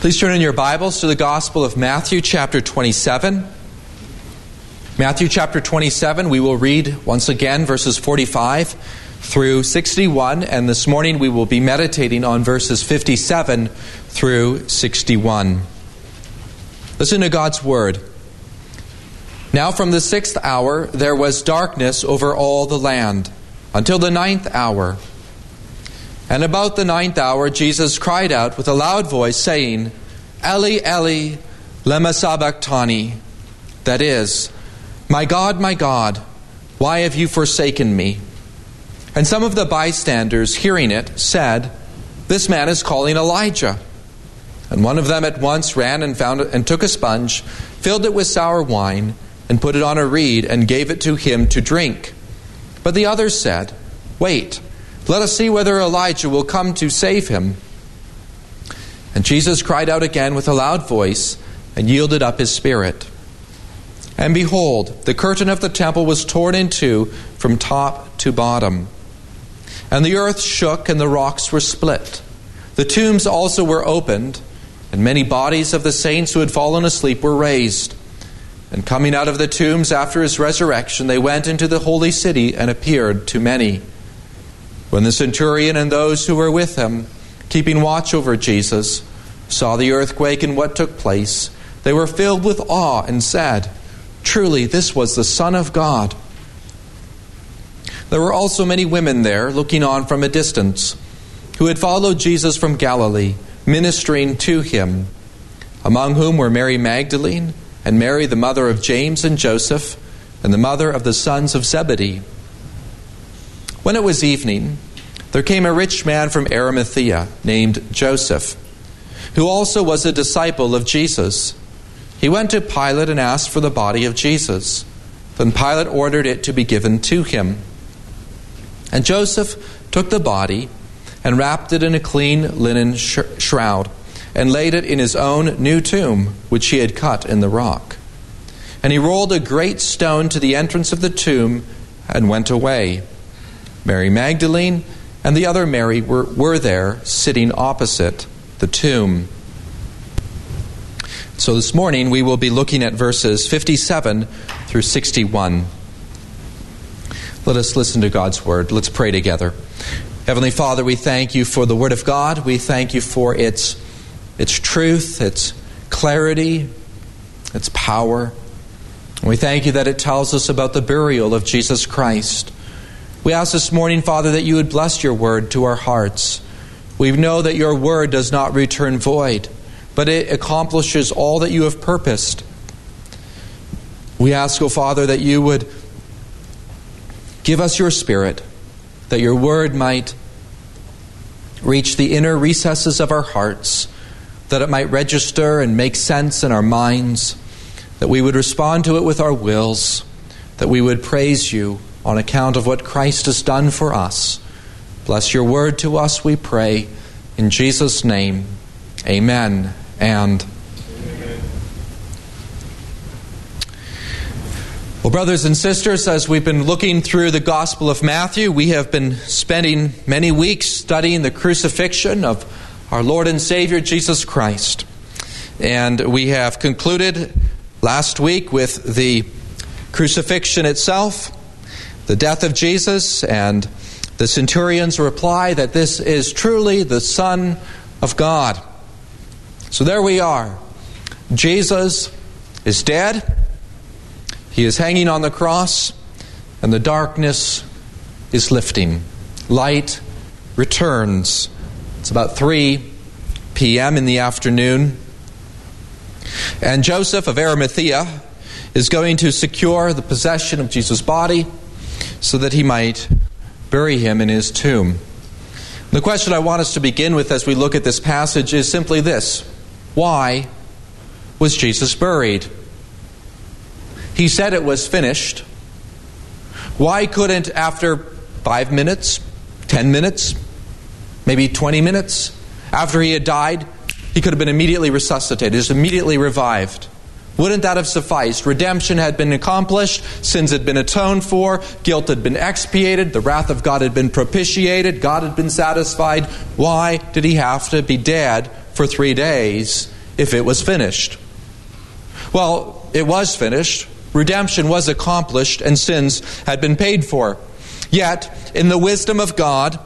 Please turn in your Bibles to the Gospel of Matthew chapter 27. Matthew chapter 27, we will read once again verses 45 through 61, and this morning we will be meditating on verses 57 through 61. Listen to God's Word. Now from the 6th hour there was darkness over all the land, until the 9th hour. And about the 9th hour Jesus cried out with a loud voice, saying, Eli, Eli, lema sabachthani. That is, my God, why have you forsaken me? And some of the bystanders, hearing it, said, This man is calling Elijah. And one of them at once ran and took a sponge, filled it with sour wine, and put it on a reed, and gave it to him to drink. But the others said, Wait, let us see whether Elijah will come to save him. And Jesus cried out again with a loud voice, and yielded up his spirit. And behold, the curtain of the temple was torn in two from top to bottom. And the earth shook, and the rocks were split. The tombs also were opened, and many bodies of the saints who had fallen asleep were raised. And coming out of the tombs after his resurrection, they went into the holy city and appeared to many. When the centurion and those who were with him, keeping watch over Jesus, saw the earthquake and what took place, they were filled with awe and said, Truly, this was the Son of God. There were also many women there, looking on from a distance, who had followed Jesus from Galilee, ministering to him, among whom were Mary Magdalene, and Mary the mother of James and Joseph, and the mother of the sons of Zebedee. When it was evening, there came a rich man from Arimathea, named Joseph, who also was a disciple of Jesus. He went to Pilate and asked for the body of Jesus. Then Pilate ordered it to be given to him. And Joseph took the body and wrapped it in a clean linen shroud, and laid it in his own new tomb, which he had cut in the rock. And he rolled a great stone to the entrance of the tomb and went away. Mary Magdalene and the other Mary were there, sitting opposite the tomb. So this morning we will be looking at verses 57 through 61. Let us listen to God's Word. Let's pray together. Heavenly Father, we thank you for the Word of God. We thank you for its truth, its clarity, its power. And we thank you that it tells us about the burial of Jesus Christ. We ask this morning, Father, that you would bless your word to our hearts. We know that your word does not return void, but it accomplishes all that you have purposed. We ask, O Father, that you would give us your Spirit, that your word might reach the inner recesses of our hearts, that it might register and make sense in our minds, that we would respond to it with our wills, that we would praise you on account of what Christ has done for us. Bless your word to us, we pray. In Jesus' name, amen and amen. Well, brothers and sisters, as we've been looking through the Gospel of Matthew, we have been spending many weeks studying the crucifixion of our Lord and Savior, Jesus Christ. And we have concluded last week with the crucifixion itself, the death of Jesus, and the centurion's reply that this is truly the Son of God. So there we are. Jesus is dead. He is hanging on the cross, and the darkness is lifting. Light returns. It's about 3 p.m. in the afternoon. And Joseph of Arimathea is going to secure the possession of Jesus' body so that he might bury him in his tomb. The question I want us to begin with as we look at this passage is simply this: why was Jesus buried? He said it was finished. Why couldn't, after 5 minutes, 10 minutes, maybe 20 minutes after he had died, he could have been immediately resuscitated, just immediately revived? Wouldn't that have sufficed? Redemption had been accomplished, sins had been atoned for, guilt had been expiated, the wrath of God had been propitiated, God had been satisfied. Why did he have to be dead for 3 days if it was finished. Well, it was finished. Redemption was accomplished and sins had been paid for. Yet, in the wisdom of God,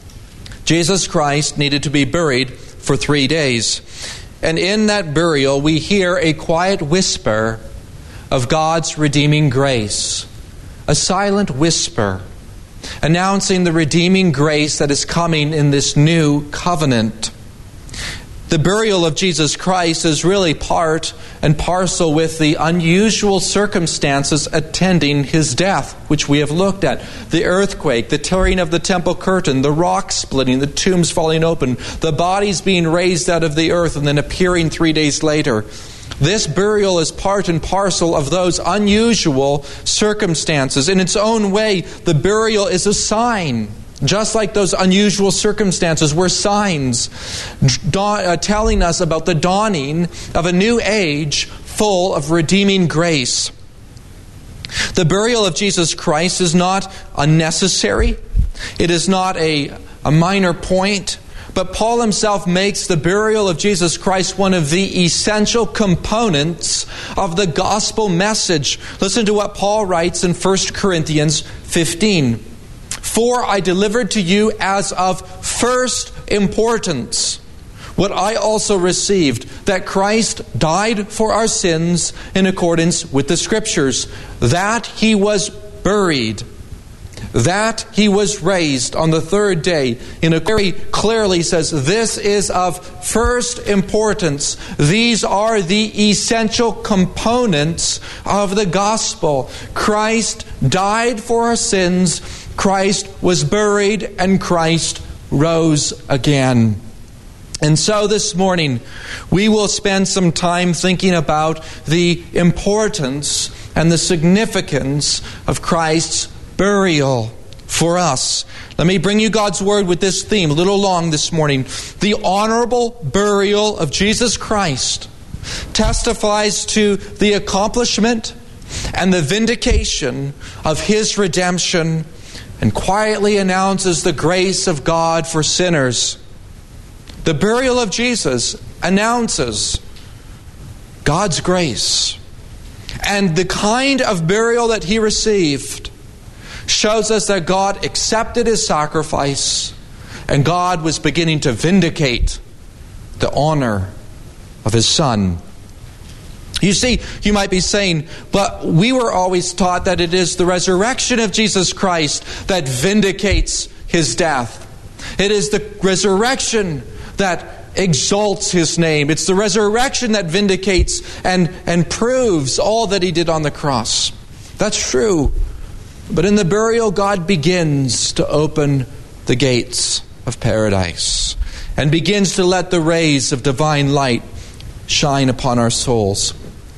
Jesus Christ needed to be buried for 3 days. And in that burial, we hear a quiet whisper of God's redeeming grace. A silent whisper announcing the redeeming grace that is coming in this new covenant. The burial of Jesus Christ is really part and parcel with the unusual circumstances attending his death, which we have looked at. The earthquake, the tearing of the temple curtain, the rock splitting, the tombs falling open, the bodies being raised out of the earth and then appearing 3 days later. This burial is part and parcel of those unusual circumstances. In its own way, the burial is a sign. Just like those unusual circumstances were signs telling us about the dawning of a new age full of redeeming grace. The burial of Jesus Christ is not unnecessary. It is not a minor point. But Paul himself makes the burial of Jesus Christ one of the essential components of the gospel message. Listen to what Paul writes in 1 Corinthians 15. For I delivered to you as of first importance what I also received, that Christ died for our sins in accordance with the Scriptures, that he was buried, that he was raised on the third day. In a very clearly says, this is of first importance. These are the essential components of the gospel. Christ died for our sins, Christ was buried, and Christ rose again. And so this morning, we will spend some time thinking about the importance and the significance of Christ's burial for us. Let me bring you God's Word with this theme, a little long this morning. The honorable burial of Jesus Christ testifies to the accomplishment and the vindication of his redemption, and quietly announces the grace of God for sinners. The burial of Jesus announces God's grace. And the kind of burial that he received shows us that God accepted his sacrifice, and God was beginning to vindicate the honor of his Son. You see, you might be saying, but we were always taught that it is the resurrection of Jesus Christ that vindicates his death. It is the resurrection that exalts his name. It's the resurrection that vindicates and proves all that he did on the cross. That's true. But in the burial, God begins to open the gates of paradise and begins to let the rays of divine light shine upon our souls.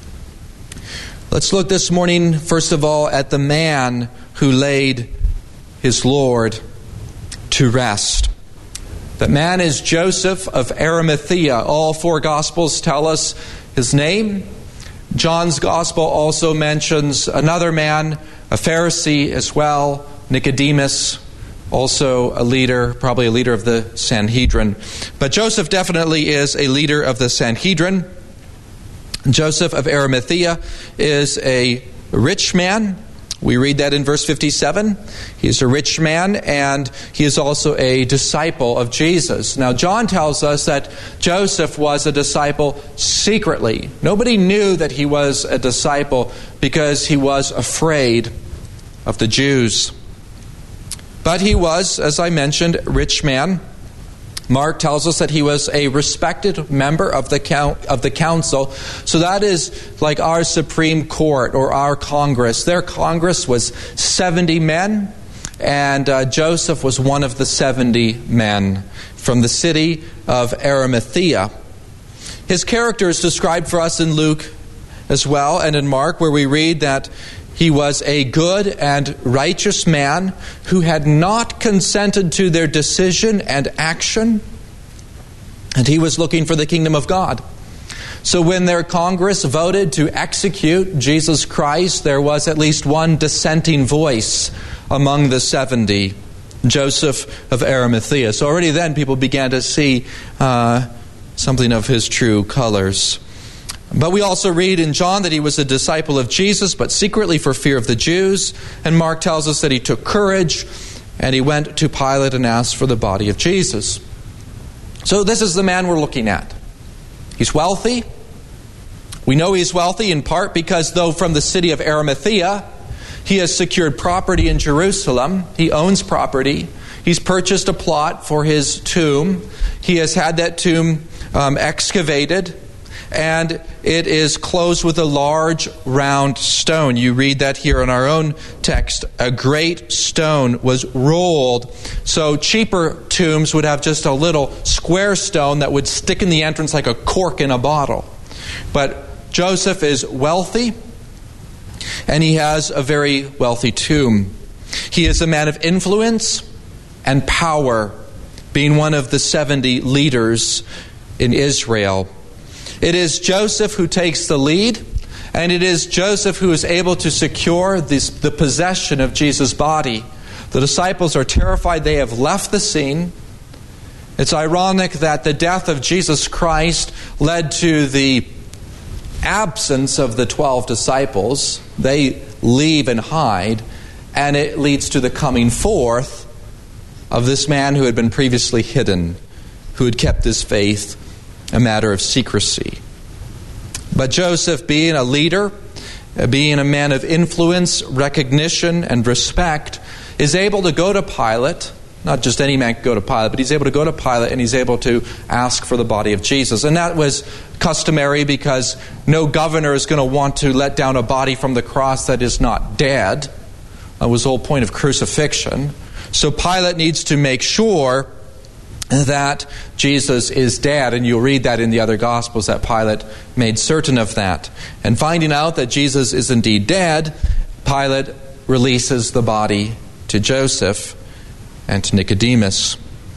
Let's look this morning, first of all, at the man who laid his Lord to rest. That man is Joseph of Arimathea. All four Gospels tell us his name. John's Gospel also mentions another man, a Pharisee as well, Nicodemus, also a leader, probably a leader of the Sanhedrin. But Joseph definitely is a leader of the Sanhedrin. Joseph of Arimathea is a rich man. We read that in verse 57. He is a rich man, and he is also a disciple of Jesus. Now, John tells us that Joseph was a disciple secretly. Nobody knew that he was a disciple because he was afraid of the Jews. But he was, as I mentioned, a rich man. Mark tells us that he was a respected member of the council. So that is like our Supreme Court or our Congress. Their Congress was 70 men, and Joseph was one of the 70 men from the city of Arimathea. His character is described for us in Luke as well, and in Mark, where we read that he was a good and righteous man who had not consented to their decision and action, and he was looking for the kingdom of God. So when their Congress voted to execute Jesus Christ, there was at least one dissenting voice among the 70, Joseph of Arimathea. So already then people began to see something of his true colors. But we also read in John that he was a disciple of Jesus, but secretly for fear of the Jews. And Mark tells us that he took courage and he went to Pilate and asked for the body of Jesus. So this is the man we're looking at. He's wealthy. We know he's wealthy in part because though from the city of Arimathea, he has secured property in Jerusalem. He owns property. He's purchased a plot for his tomb. He has had that tomb excavated, and it is closed with a large round stone. You read that here in our own text. A great stone was rolled. So cheaper tombs would have just a little square stone that would stick in the entrance like a cork in a bottle. But Joseph is wealthy, and he has a very wealthy tomb. He is a man of influence and power, being one of the 70 leaders in Israel. It is Joseph who takes the lead, and it is Joseph who is able to secure the possession of Jesus' body. The disciples are terrified. They have left the scene. It's ironic that the death of Jesus Christ led to the absence of the 12 disciples. They leave and hide, and it leads to the coming forth of this man who had been previously hidden, who had kept his faith a matter of secrecy. But Joseph, being a leader, being a man of influence, recognition, and respect, is able to go to Pilate. Not just any man can go to Pilate, but he's able to go to Pilate and he's able to ask for the body of Jesus. And that was customary because no governor is going to want to let down a body from the cross that is not dead. That was the whole point of crucifixion. So Pilate needs to make sure that Jesus is dead, and you'll read that in the other Gospels that Pilate made certain of that. And finding out that Jesus is indeed dead, Pilate releases the body to Joseph and to Nicodemus.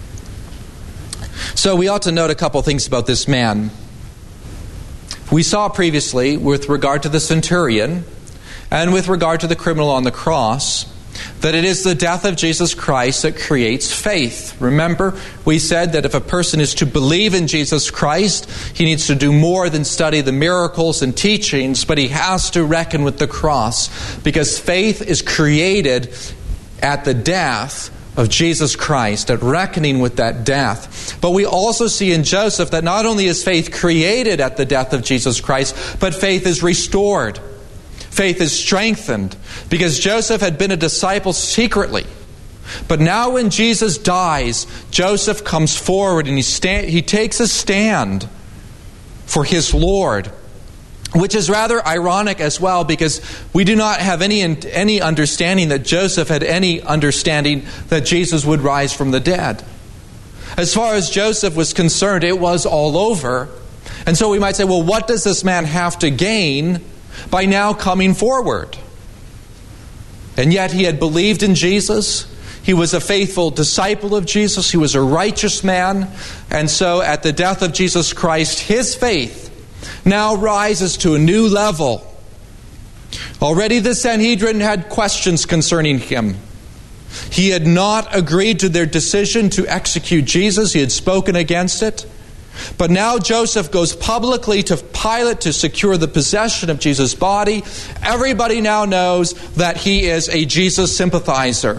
So we ought to note a couple things about this man. We saw previously, with regard to the centurion and with regard to the criminal on the cross, that it is the death of Jesus Christ that creates faith. Remember, we said that if a person is to believe in Jesus Christ, he needs to do more than study the miracles and teachings, but he has to reckon with the cross, because faith is created at the death of Jesus Christ, at reckoning with that death. But we also see in Joseph that not only is faith created at the death of Jesus Christ, but faith is restored. Faith is strengthened, because Joseph had been a disciple secretly. But now when Jesus dies, Joseph comes forward and he takes a stand for his Lord, which is rather ironic as well, because we do not have any understanding that Joseph had any understanding that Jesus would rise from the dead. As far as Joseph was concerned, it was all over. And so we might say, well, what does this man have to gain by now coming forward? And yet he had believed in Jesus. He was a faithful disciple of Jesus. He was a righteous man. And so at the death of Jesus Christ, his faith now rises to a new level. Already the Sanhedrin had questions concerning him. He had not agreed to their decision to execute Jesus. He had spoken against it. But now Joseph goes publicly to Pilate to secure the possession of Jesus' body. Everybody now knows that he is a Jesus sympathizer.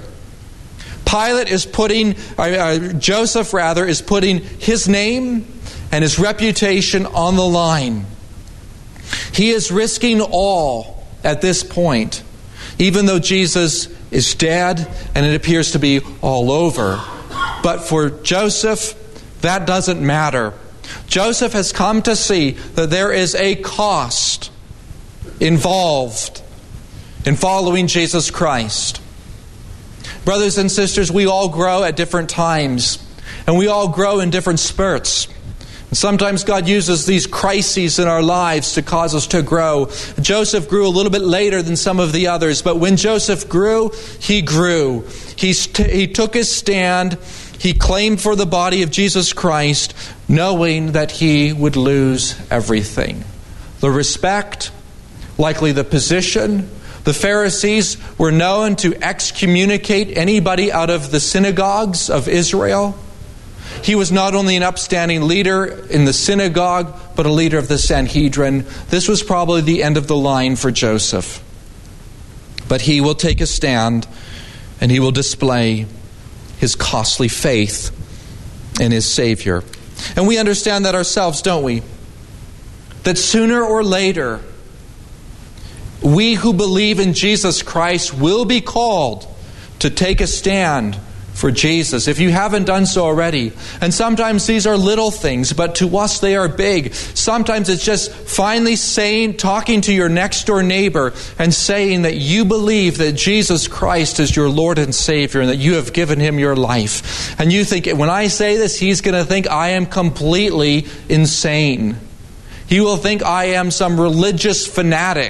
Joseph is putting his name and his reputation on the line. He is risking all at this point, even though Jesus is dead and it appears to be all over. But for Joseph, that doesn't matter. Joseph has come to see that there is a cost involved in following Jesus Christ. Brothers and sisters, we all grow at different times, and we all grow in different spurts. And sometimes God uses these crises in our lives to cause us to grow. Joseph grew a little bit later than some of the others, but when Joseph grew, he grew. He took his stand. He claimed for the body of Jesus Christ, knowing that he would lose everything. The respect, likely the position. The Pharisees were known to excommunicate anybody out of the synagogues of Israel. He was not only an upstanding leader in the synagogue, but a leader of the Sanhedrin. This was probably the end of the line for Joseph. But he will take a stand, and he will display his costly faith in his Savior. And we understand that ourselves, don't we? That sooner or later, we who believe in Jesus Christ will be called to take a stand for Jesus, if you haven't done so already. And sometimes these are little things, but to us they are big. Sometimes it's just finally talking to your next door neighbor and saying that you believe that Jesus Christ is your Lord and Savior and that you have given Him your life. And you think, when I say this, he's going to think I am completely insane. He will think I am some religious fanatic.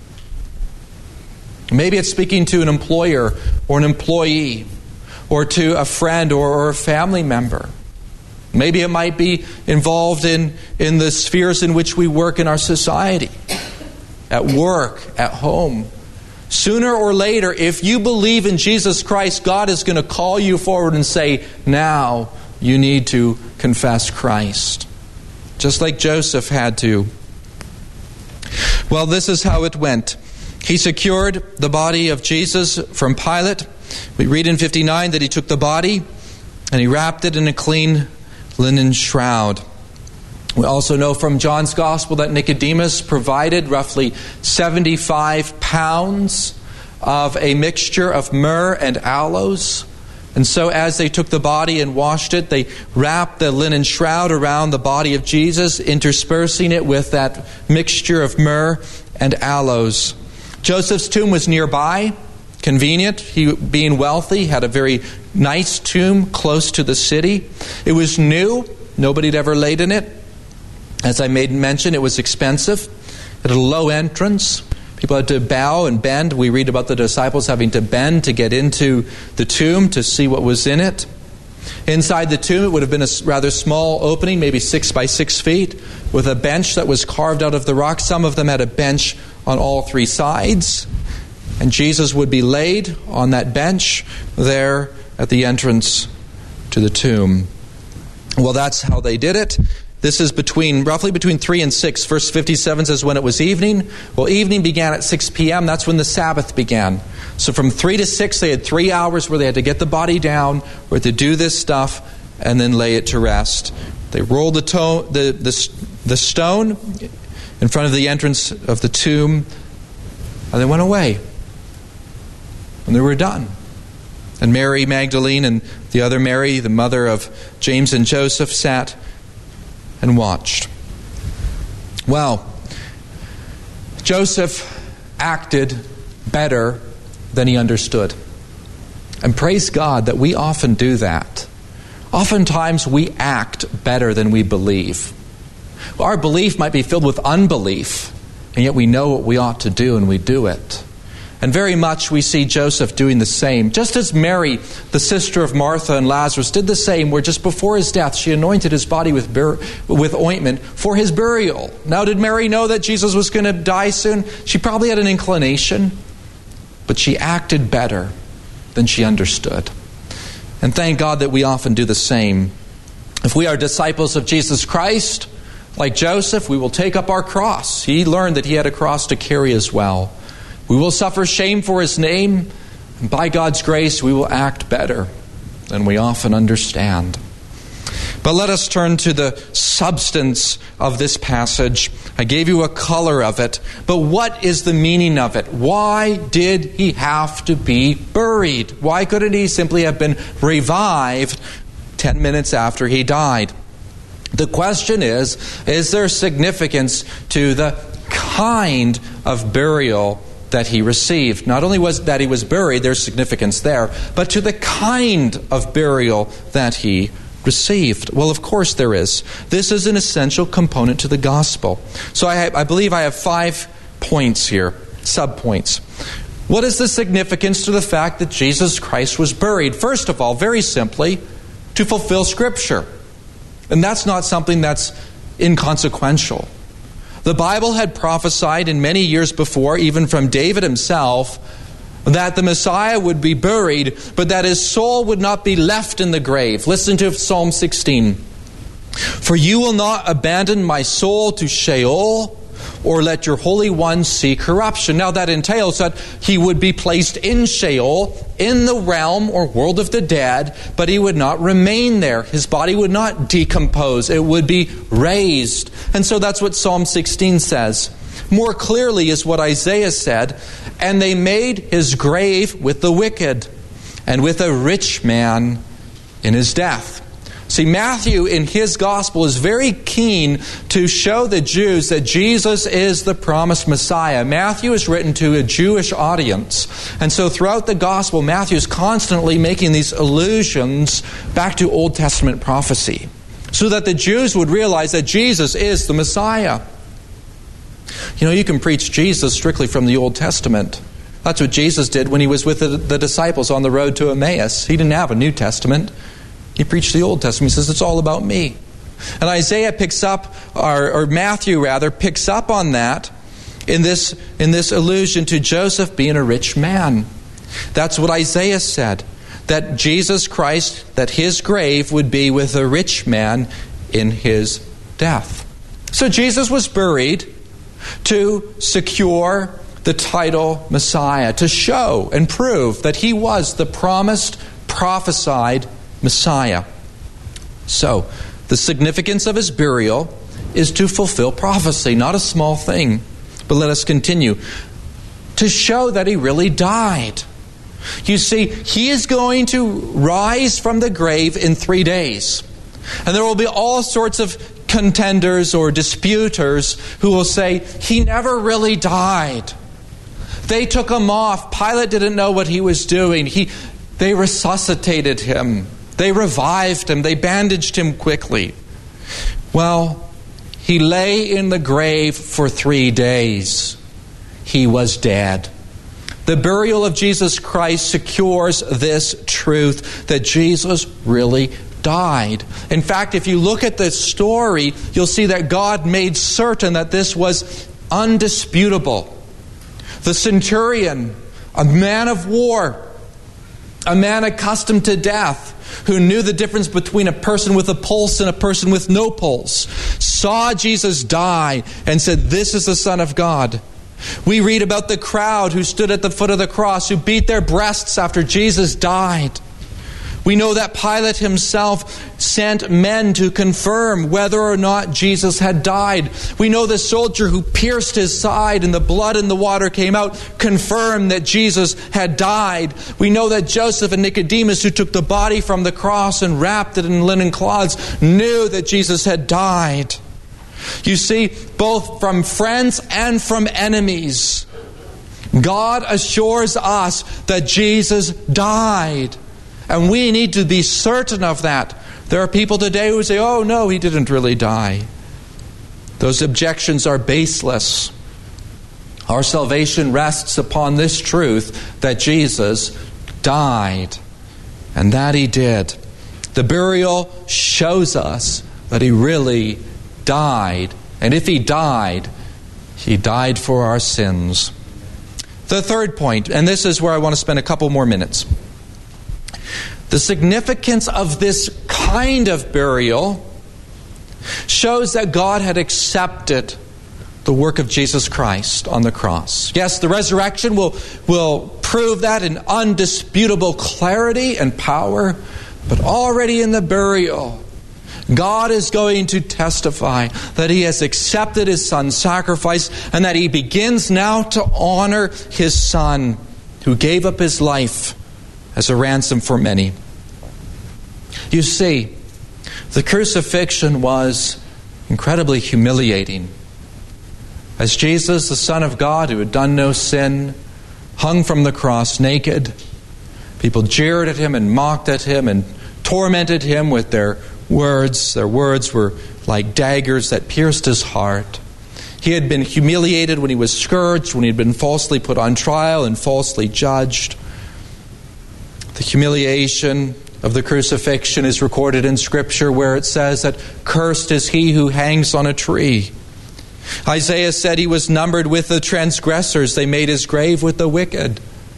Maybe it's speaking to an employer or an employee, or to a friend or a family member. Maybe it might be involved in the spheres in which we work in our society, at work, at home. Sooner or later, if you believe in Jesus Christ, God is going to call you forward and say, now you need to confess Christ. Just like Joseph had to. Well, this is how it went. He secured the body of Jesus from Pilate. We read in 59 that he took the body and he wrapped it in a clean linen shroud. We also know from John's Gospel that Nicodemus provided roughly 75 pounds of a mixture of myrrh and aloes. And so as they took the body and washed it, they wrapped the linen shroud around the body of Jesus, interspersing it with that mixture of myrrh and aloes. Joseph's tomb was nearby. Convenient. He, being wealthy, had a very nice tomb close to the city. It was new. Nobody had ever laid in it. As I made mention, it was expensive. It had a low entrance. People had to bow and bend. We read about the disciples having to bend to get into the tomb to see what was in it. Inside the tomb, it would have been a rather small opening, maybe 6 by 6 feet, with a bench that was carved out of the rock. Some of them had a bench on all 3 sides. And Jesus would be laid on that bench there at the entrance to the tomb. Well, that's how they did it. This is roughly between 3 and 6. Verse 57 says when it was evening. Well, evening began at 6 p.m. That's when the Sabbath began. So from 3 to 6, they had 3 hours where they had to get the body down, or to do this stuff, and then lay it to rest. They rolled the stone in front of the entrance of the tomb, and they went away. And they were done. And Mary Magdalene and the other Mary, the mother of James and Joseph, sat and watched. Well, Joseph acted better than he understood. And praise God that we often do that. Oftentimes we act better than we believe. Our belief might be filled with unbelief, and yet we know what we ought to do and we do it. And very much we see Joseph doing the same. Just as Mary, the sister of Martha and Lazarus, did the same, where just before his death she anointed his body with ointment for his burial. Now, did Mary know that Jesus was going to die soon? She probably had an inclination, but she acted better than she understood. And thank God that we often do the same. If we are disciples of Jesus Christ, like Joseph, we will take up our cross. He learned that he had a cross to carry as well. We will suffer shame for His name, and by God's grace we will act better than we often understand. But let us turn to the substance of this passage. I gave you a color of it, but what is the meaning of it? Why did He have to be buried? Why couldn't He simply have been revived 10 minutes after He died? The question is there significance to the kind of burial that He received? Not only was that He was buried, there's significance there, but to the kind of burial that He received. Well, of course there is. This is an essential component to the gospel. So I believe I have 5 points here, sub-points. What is the significance to the fact that Jesus Christ was buried? First of all, very simply, to fulfill Scripture. And that's not something that's inconsequential. The Bible had prophesied in many years before, even from David himself, that the Messiah would be buried, but that his soul would not be left in the grave. Listen to Psalm 16. For you will not abandon my soul to Sheol, or let your Holy One see corruption. Now that entails that he would be placed in Sheol, in the realm or world of the dead, but he would not remain there. His body would not decompose. It would be raised. And so that's what Psalm 16 says. More clearly is what Isaiah said, and they made his grave with the wicked, and with a rich man in his death. See, Matthew in his gospel is very keen to show the Jews that Jesus is the promised Messiah. Matthew is written to a Jewish audience. And so throughout the gospel, Matthew is constantly making these allusions back to Old Testament prophecy, so that the Jews would realize that Jesus is the Messiah. You know, you can preach Jesus strictly from the Old Testament. That's what Jesus did when he was with the disciples on the road to Emmaus. He didn't have a New Testament. He preached the Old Testament. He says, it's all about me. And Isaiah picks up, or Matthew rather, picks up on that in this allusion to Joseph being a rich man. That's what Isaiah said, that Jesus Christ, that his grave would be with a rich man in his death. So Jesus was buried to secure the title Messiah, to show and prove that he was the promised, prophesied Messiah. So, the significance of his burial is to fulfill prophecy, not a small thing. But let us continue. To show that he really died. You see, he is going to rise from the grave in 3 days. And there will be all sorts of contenders or disputers who will say, he never really died. They took him off. Pilate didn't know what he was doing. They resuscitated him. They revived him. They bandaged him quickly. Well, he lay in the grave for 3 days. He was dead. The burial of Jesus Christ secures this truth that Jesus really died. In fact, if you look at the story, you'll see that God made certain that this was undisputable. The centurion, a man of war, a man accustomed to death, who knew the difference between a person with a pulse and a person with no pulse, saw Jesus die and said, this is the Son of God. We read about the crowd who stood at the foot of the cross, who beat their breasts after Jesus died. We know that Pilate himself sent men to confirm whether or not Jesus had died. We know the soldier who pierced his side and the blood and the water came out confirmed that Jesus had died. We know that Joseph and Nicodemus, who took the body from the cross and wrapped it in linen cloths, knew that Jesus had died. You see, both from friends and from enemies, God assures us that Jesus died. And we need to be certain of that. There are people today who say, oh no, he didn't really die. Those objections are baseless. Our salvation rests upon this truth that Jesus died, and that he did. The burial shows us that he really died. And if he died for our sins. The third point, and this is where I want to spend a couple more minutes. The significance of this kind of burial shows that God had accepted the work of Jesus Christ on the cross. Yes, the resurrection will prove that in undisputable clarity and power, but already in the burial, God is going to testify that he has accepted his Son's sacrifice and that he begins now to honor his Son who gave up his life as a ransom for many. You see, the crucifixion was incredibly humiliating. As Jesus, the Son of God, who had done no sin, hung from the cross naked, people jeered at him and mocked at him and tormented him with their words. Their words were like daggers that pierced his heart. He had been humiliated when he was scourged, when he had been falsely put on trial and falsely judged. The humiliation of the crucifixion is recorded in Scripture where it says that cursed is he who hangs on a tree. Isaiah said he was numbered with the transgressors. They made his grave with the wicked.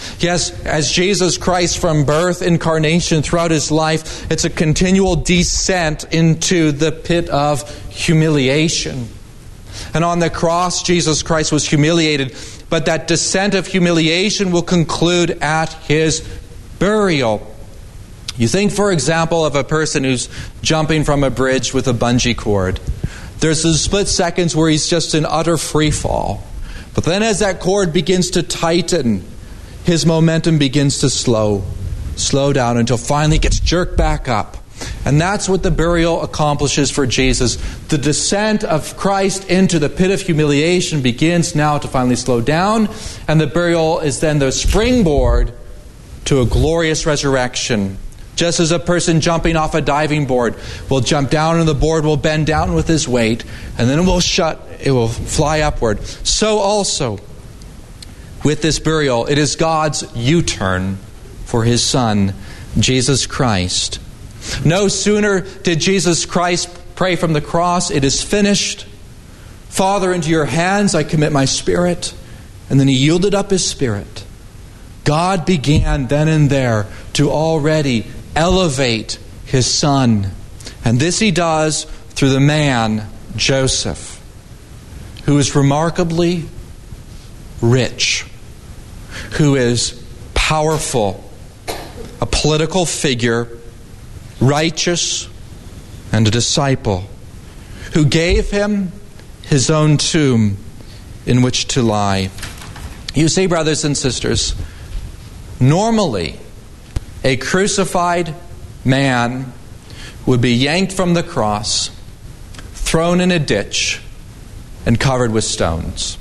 Yes, as Jesus Christ from birth, incarnation, throughout his life, it's a continual descent into the pit of humiliation. And on the cross, Jesus Christ was humiliated, but that descent of humiliation will conclude at his burial. You think, for example, of a person who's jumping from a bridge with a bungee cord. There's those split seconds where he's just in utter free fall. But then as that cord begins to tighten, his momentum begins to slow down until finally it gets jerked back up. And that's what the burial accomplishes for Jesus. The descent of Christ into the pit of humiliation begins now to finally slow down, and the burial is then the springboard to a glorious resurrection. Just as a person jumping off a diving board will jump down and the board will bend down with his weight, and then it will fly upward. So also, with this burial, it is God's U-turn for his Son, Jesus Christ. No sooner did Jesus Christ pray from the cross, "It is finished. Father, into your hands I commit my spirit." And then he yielded up his spirit. God began then and there to already elevate his Son. And this he does through the man, Joseph, who is remarkably rich, who is powerful, a political figure, righteous, and a disciple, who gave him his own tomb in which to lie. You see, brothers and sisters, normally a crucified man would be yanked from the cross, thrown in a ditch, and covered with stones.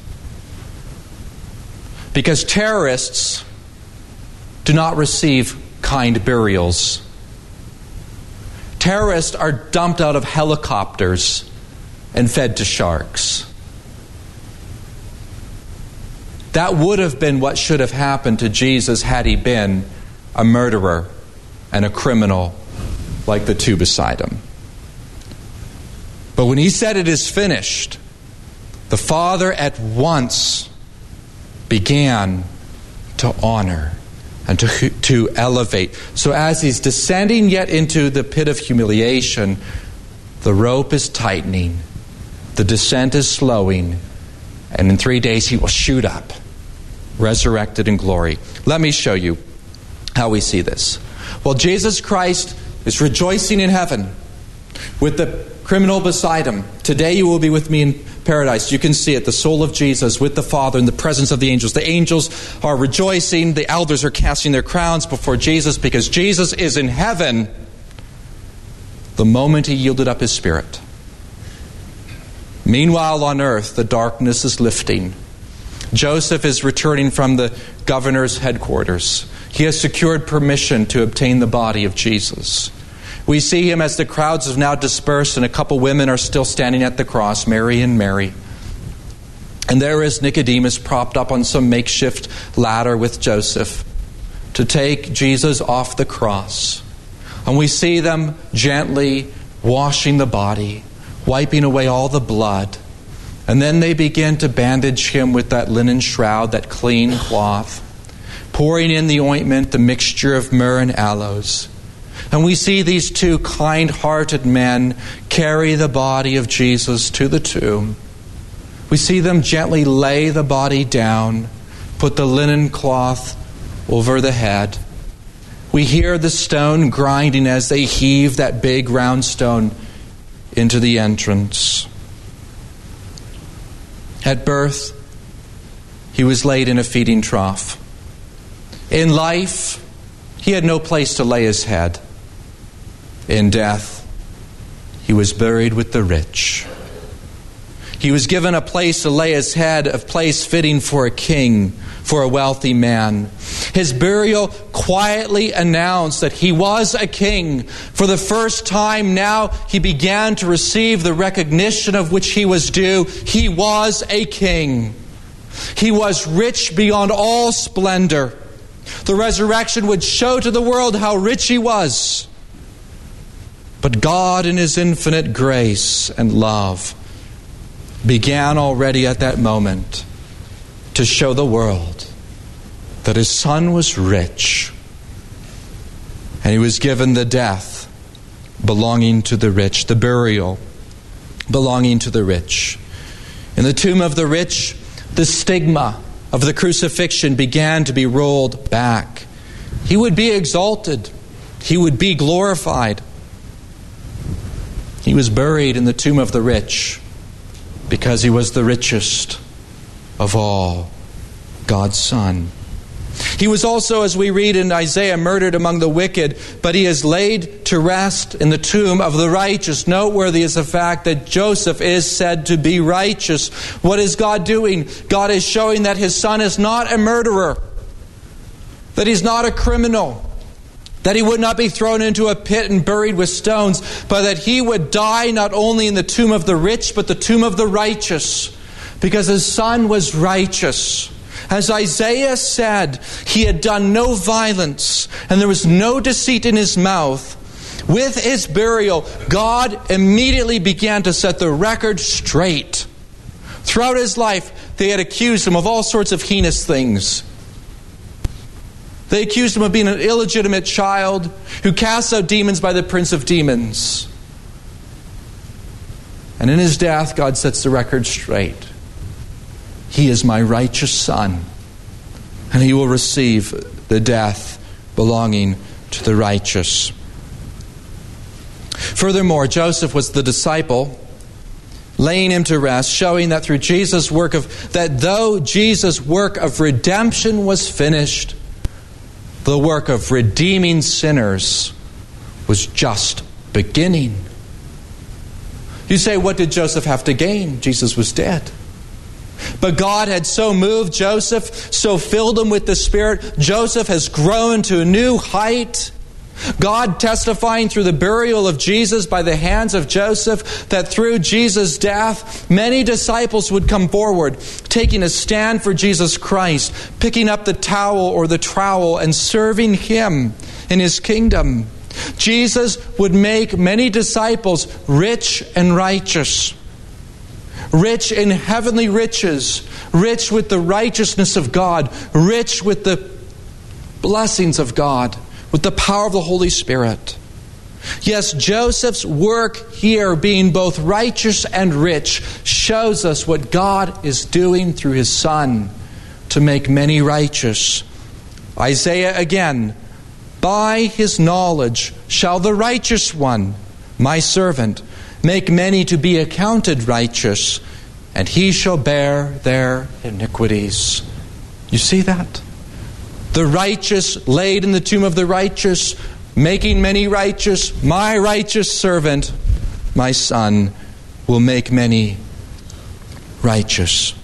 Because terrorists do not receive kind burials. Terrorists are dumped out of helicopters and fed to sharks. That would have been what should have happened to Jesus had he been a murderer and a criminal like the two beside him. But when he said it is finished, the Father at once began to honor and to elevate. So as he's descending yet into the pit of humiliation, the rope is tightening, the descent is slowing, and in 3 days he will shoot up, resurrected in glory. Let me show you how we see this. Well, Jesus Christ is rejoicing in heaven with the criminal beside him. Today you will be with me in paradise. You can see it, the soul of Jesus with the Father in the presence of the angels. The angels are rejoicing. The elders are casting their crowns before Jesus because Jesus is in heaven the moment he yielded up his spirit. Meanwhile, on earth, the darkness is lifting. Joseph is returning from the governor's headquarters. He has secured permission to obtain the body of Jesus. We see him as the crowds have now dispersed and a couple women are still standing at the cross, Mary and Mary. And there is Nicodemus propped up on some makeshift ladder with Joseph to take Jesus off the cross. And we see them gently washing the body, wiping away all the blood. And then they begin to bandage him with that linen shroud, that clean cloth, pouring in the ointment, the mixture of myrrh and aloes. And we see these two kind-hearted men carry the body of Jesus to the tomb. We see them gently lay the body down, put the linen cloth over the head. We hear the stone grinding as they heave that big round stone into the entrance. At birth, he was laid in a feeding trough. In life, he had no place to lay his head. In death, he was buried with the rich. He was given a place to lay his head, a place fitting for a king, for a wealthy man. His burial quietly announced that he was a king. For the first time now, he began to receive the recognition of which he was due. He was a king. He was rich beyond all splendor. The resurrection would show to the world how rich he was. But God, in his infinite grace and love, began already at that moment to show the world that his son was rich, and he was given the death belonging to the rich, the burial belonging to the rich. In the tomb of the rich, the stigma of the crucifixion began to be rolled back. He would be exalted. He would be glorified. He was buried in the tomb of the rich because he was the richest of all, God's Son. He was also, as we read in Isaiah, murdered among the wicked, but he is laid to rest in the tomb of the righteous. Noteworthy is the fact that Joseph is said to be righteous. What is God doing? God is showing that his son is not a murderer, that he's not a criminal, that he would not be thrown into a pit and buried with stones, but that he would die not only in the tomb of the rich, but the tomb of the righteous, because his son was righteous. As Isaiah said, he had done no violence, and there was no deceit in his mouth. With his burial, God immediately began to set the record straight. Throughout his life, they had accused him of all sorts of heinous things. They accused him of being an illegitimate child who casts out demons by the prince of demons. And in his death, God sets the record straight. He is my righteous son, and he will receive the death belonging to the righteous. Furthermore, Joseph was the disciple, laying him to rest, showing that through Jesus' though Jesus' work of redemption was finished, the work of redeeming sinners was just beginning. You say, what did Joseph have to gain? Jesus was dead. But God had so moved Joseph, so filled him with the Spirit. Joseph has grown to a new height. God testifying through the burial of Jesus by the hands of Joseph that through Jesus' death, many disciples would come forward, taking a stand for Jesus Christ, picking up the towel or the trowel and serving Him in His kingdom. Jesus would make many disciples rich and righteous, rich in heavenly riches, rich with the righteousness of God, rich with the blessings of God, with the power of the Holy Spirit. Yes, Joseph's work here, being both righteous and rich, shows us what God is doing through His Son to make many righteous. Isaiah again, by His knowledge shall the righteous one, my servant, make many to be accounted righteous, and he shall bear their iniquities. You see that? The righteous laid in the tomb of the righteous, making many righteous. My righteous servant, my son, will make many righteous.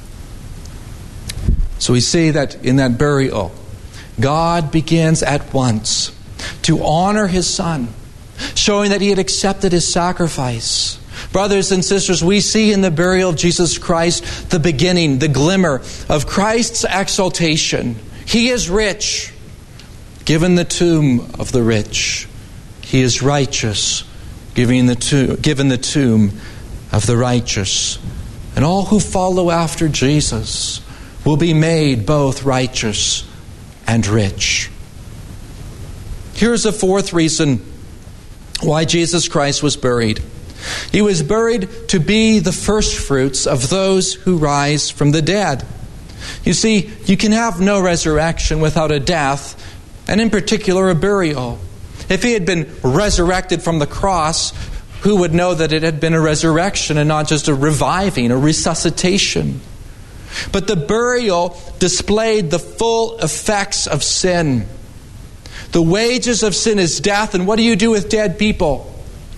So we see that in that burial, God begins at once to honor His Son, showing that He had accepted His sacrifice. Brothers and sisters, we see in the burial of Jesus Christ the beginning, the glimmer of Christ's exaltation. He is rich, given the tomb of the rich. He is righteous, given the tomb of the righteous. And all who follow after Jesus will be made both righteous and rich. Here's a fourth reason why Jesus Christ was buried. He was buried to be the first fruits of those who rise from the dead. You see, you can have no resurrection without a death, and in particular a burial. If He had been resurrected from the cross, who would know that it had been a resurrection and not just a reviving, a resuscitation? But the burial displayed the full effects of sin. The wages of sin is death, and what do you do with dead people?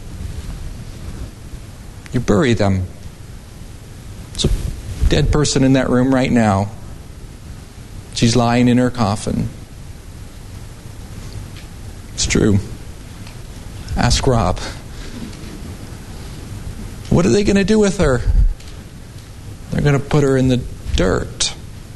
You bury them. There's a dead person in that room right now. She's lying in her coffin. It's true. Ask Rob. What are they going to do with her? They're going to put her in the dirt.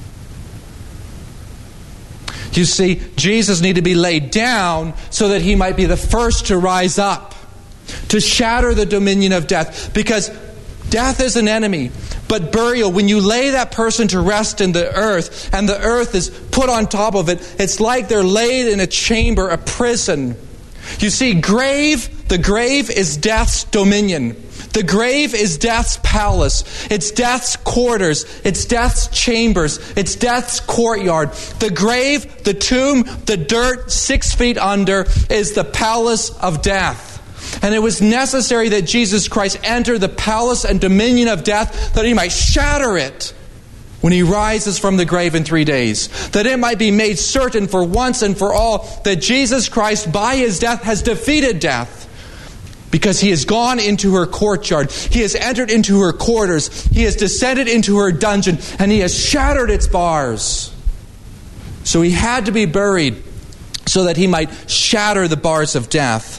You see, Jesus needed to be laid down so that He might be the first to rise up, to shatter the dominion of death. Because death is an enemy, But burial, when you lay that person to rest in the earth and the earth is put on top of it, it's like they're laid in a chamber, a prison. You see, the grave is death's dominion. The grave is death's palace. It's death's quarters. It's death's chambers. It's death's courtyard. The grave, the tomb, the dirt 6 feet under is the palace of death. And it was necessary that Jesus Christ enter the palace and dominion of death that he might shatter it when he rises from the grave in 3 days. That it might be made certain for once and for all that Jesus Christ by his death has defeated death. Because he has gone into her courtyard. He has entered into her quarters. He has descended into her dungeon. And he has shattered its bars. So he had to be buried so that he might shatter the bars of death.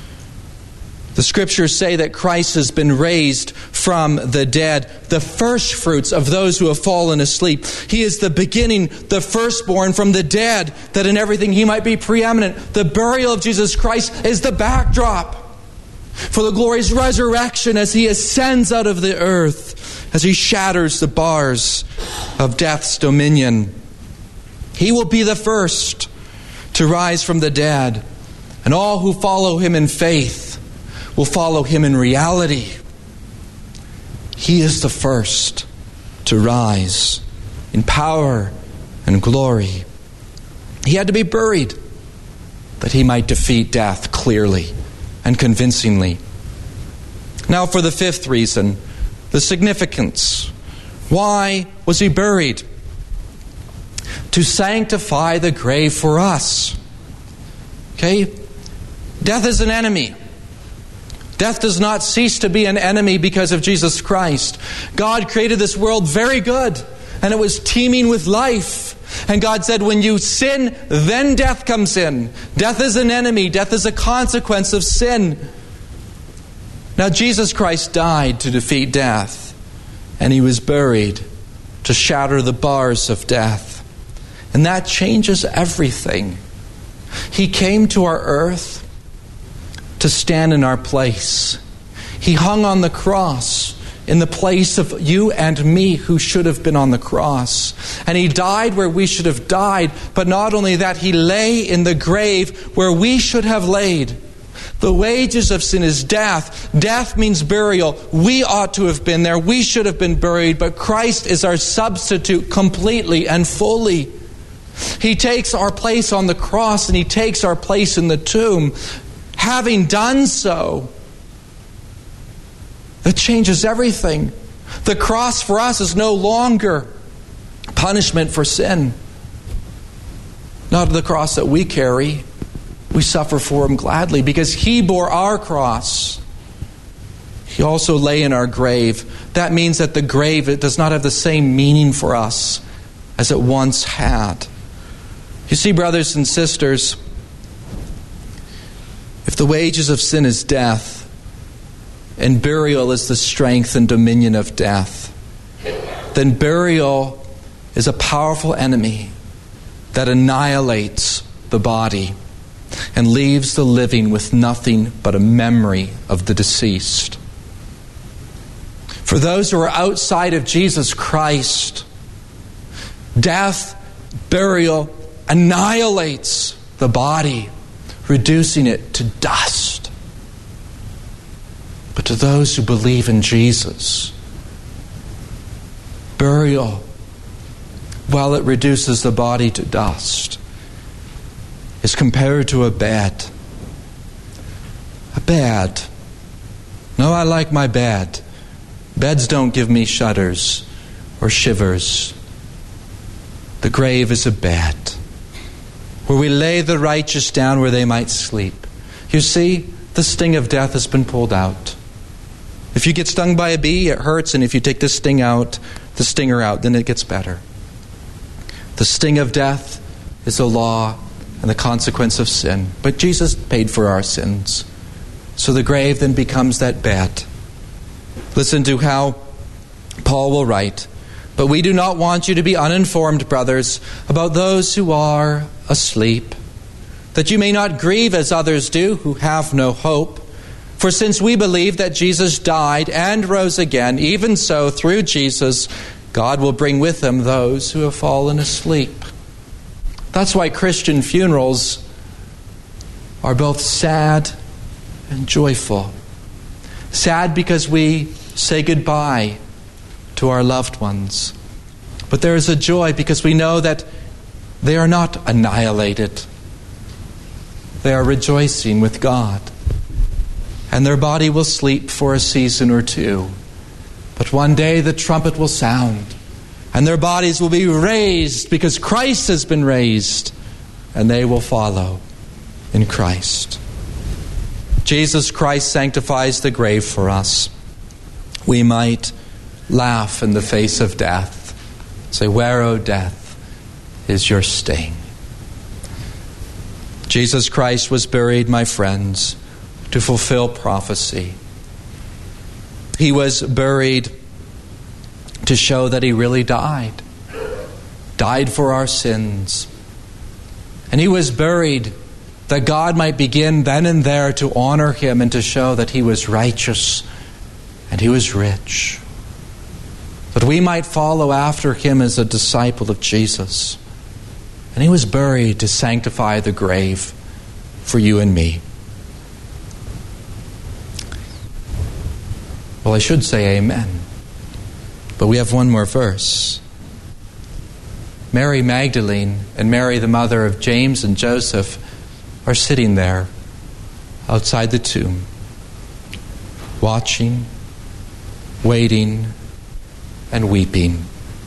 The scriptures say that Christ has been raised from the dead, the first fruits of those who have fallen asleep. He is the beginning, the firstborn from the dead, that in everything he might be preeminent. The burial of Jesus Christ is the backdrop for the glorious resurrection as he ascends out of the earth, as he shatters the bars of death's dominion. He will be the first to rise from the dead, and all who follow him in faith will follow him in reality. He is the first to rise in power and glory. He had to be buried that he might defeat death clearly and convincingly. Now for the fifth reason, the significance. Why was he buried? To sanctify the grave for us. Okay? Death is an enemy. Death does not cease to be an enemy because of Jesus Christ. God created this world very good, and it was teeming with life. And God said, when you sin, then death comes in. Death is an enemy. Death is a consequence of sin. Now, Jesus Christ died to defeat death, and he was buried to shatter the bars of death. And that changes everything. He came to our earth to stand in our place. He hung on the cross in the place of you and me who should have been on the cross. And he died where we should have died. But not only that, he lay in the grave where we should have laid. The wages of sin is death. Death means burial. We ought to have been there. We should have been buried. But Christ is our substitute completely and fully. He takes our place on the cross and he takes our place in the tomb. Having done so, that changes everything. The cross for us is no longer punishment for sin. Not the cross that we carry. We suffer for him gladly because he bore our cross. He also lay in our grave. That means that the grave, it does not have the same meaning for us as it once had. You see, brothers and sisters, if the wages of sin is death, and burial is the strength and dominion of death, then burial is a powerful enemy that annihilates the body and leaves the living with nothing but a memory of the deceased. For those who are outside of Jesus Christ, death, burial, annihilates the body, reducing it to dust. But to those who believe in Jesus, burial, while it reduces the body to dust, is compared to a bed. A bed. No, I like my bed. Beds don't give me shudders or shivers. The grave is a bed where we lay the righteous down where they might sleep. You see, the sting of death has been pulled out. If you get stung by a bee, it hurts, and if you take the stinger out, then it gets better. The sting of death is the law and the consequence of sin. But Jesus paid for our sins. So the grave then becomes that bed. Listen to how Paul will write. But we do not want you to be uninformed, brothers, about those who are asleep, that you may not grieve as others do, who have no hope. For For since we believe that Jesus died and rose again, even so, through Jesus, God will bring with him those who have fallen asleep. That's why Christian funerals are both sad and joyful. Sad because we say goodbye to our loved ones. But there is a joy because we know that they are not annihilated. They are rejoicing with God. And their body will sleep for a season or two. But one day the trumpet will sound, and their bodies will be raised because Christ has been raised, and they will follow in Christ. Jesus Christ sanctifies the grave for us. We might laugh in the face of death. Say, "Where, O death, is your sting?" Jesus Christ was buried, my friends, to fulfill prophecy. He was buried to show that he really died for our sins. And he was buried that God might begin then and there to honor him and to show that he was righteous and he was rich. That we might follow after him as a disciple of Jesus. And he was buried to sanctify the grave for you and me. Well, I should say amen. But we have one more verse. Mary Magdalene and Mary, the mother of James and Joseph, are sitting there outside the tomb, watching, waiting, and weeping.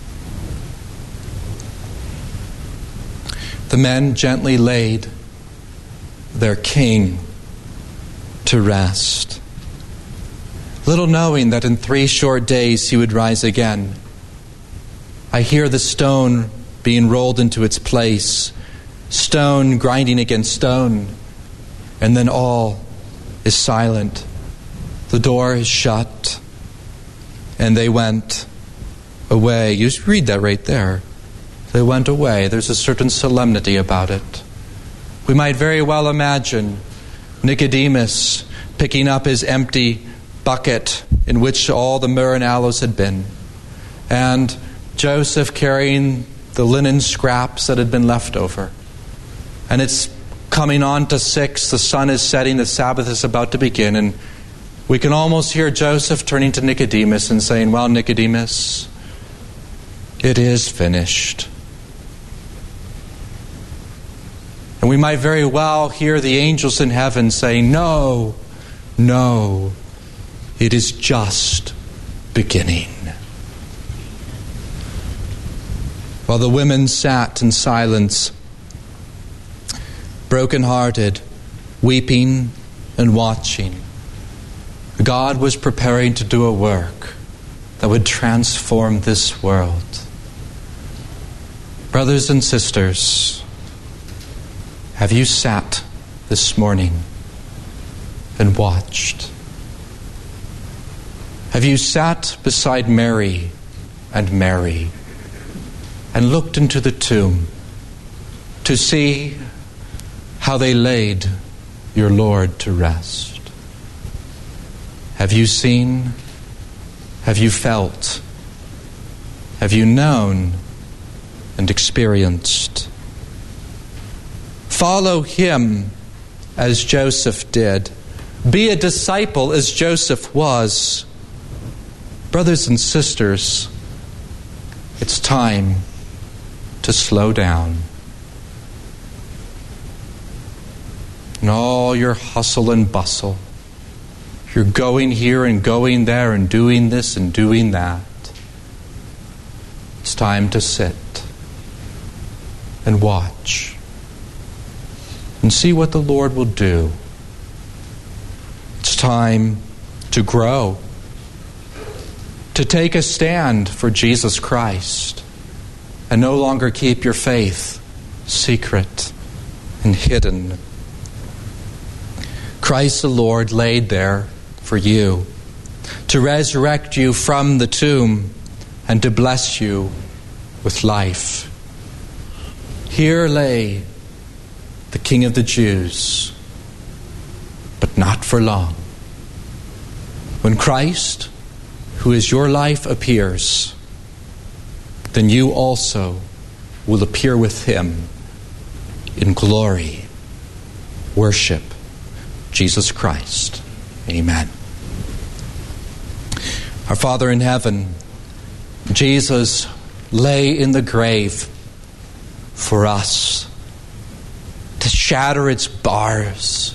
The men gently laid their king to rest, little knowing that in 3 short days he would rise again. I hear the stone being rolled into its place, stone grinding against stone, and then all is silent. The door is shut, and they went away. You read that right there. They went away. There's a certain solemnity about it. We might very well imagine Nicodemus picking up his empty bucket in which all the myrrh and aloes had been, and Joseph carrying the linen scraps that had been left over. And it's coming on to 6, the sun is setting, the Sabbath is about to begin, and we can almost hear Joseph turning to Nicodemus and saying, "Well, Nicodemus, it is finished." And we might very well hear the angels in heaven saying, "No, no, it is just beginning." While the women sat in silence, broken-hearted, weeping and watching, God was preparing to do a work that would transform this world. Brothers and sisters, have you sat this morning and watched? Have you sat beside Mary and Mary and looked into the tomb to see how they laid your Lord to rest? Have you seen? Have you felt? Have you known and experienced? Follow him as Joseph did. Be a disciple as Joseph was. Brothers and sisters, it's time to slow down. In all your hustle and bustle, you're going here and going there and doing this and doing that. It's time to sit and watch and see what the Lord will do. It's time to grow, to take a stand for Jesus Christ and no longer keep your faith secret and hidden. Christ the Lord laid there for you, to resurrect you from the tomb and to bless you with life. Here lay the King of the Jews, but not for long. When Christ, who is your life, appears, then you also will appear with him in glory. Worship Jesus Christ. Amen. Our Father in heaven, Jesus lay in the grave for us to shatter its bars,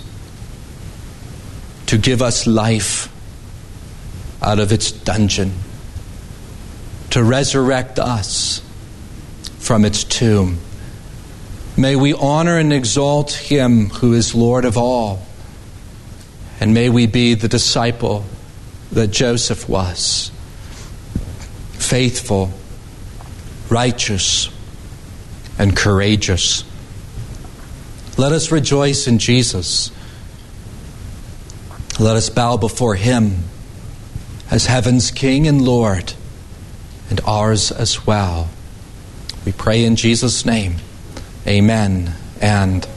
to give us life out of its dungeon, to resurrect us from its tomb. May we honor and exalt him who is Lord of all, and may we be the disciple that Joseph was, faithful, righteous, and courageous. Let us rejoice in Jesus. Let us bow before him as heaven's King and Lord, and ours as well. We pray in Jesus' name. Amen and